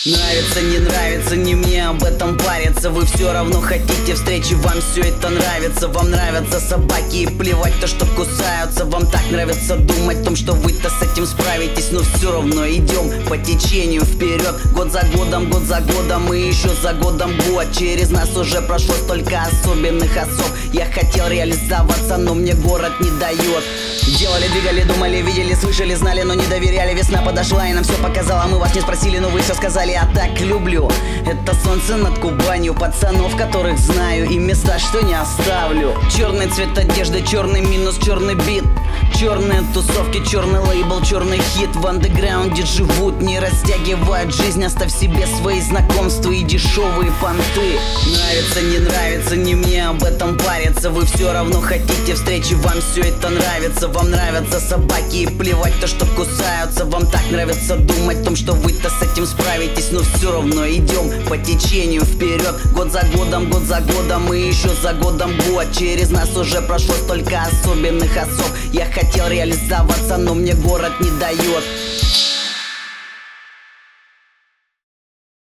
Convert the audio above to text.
Нравится, не нравится, не мне об этом париться. Вы все равно хотите встречи, вам все это нравится. Вам нравятся собаки и плевать то, что кусаются. Вам так нравится думать о том, что вы-то с этим справитесь. Но все равно идем по течению вперед. Год за годом и еще за годом год. Через нас уже прошло столько особенных особ. Я хотел реализоваться, но мне город не дает. Делали, двигали, думали, видели, слышали, знали, но не доверяли. Весна подошла и нам все показала. Мы вас не спросили, но вы все сказали. Я так люблю это солнце над Кубанью, пацанов, которых знаю, и места, что не оставлю. Черный цвет одежды, черный минус, черный бит, черные тусовки, черный лейбл, черный хит. В андеграунде живут, не растягивают жизнь. Оставь себе свои знакомства и дешевые понты. Нравится, не нравится, не мне об этом париться. Вы все равно хотите встречи, вам все это нравится. Вам нравятся собаки и плевать то, что кусаются. Вам так нравится думать о том, что вы-то с этим справитесь. Но все равно идем по течению вперед. Год за годом и еще за годом год. Через нас уже прошло столько особенных особ. Я хотел реализоваться, но мне город не дает.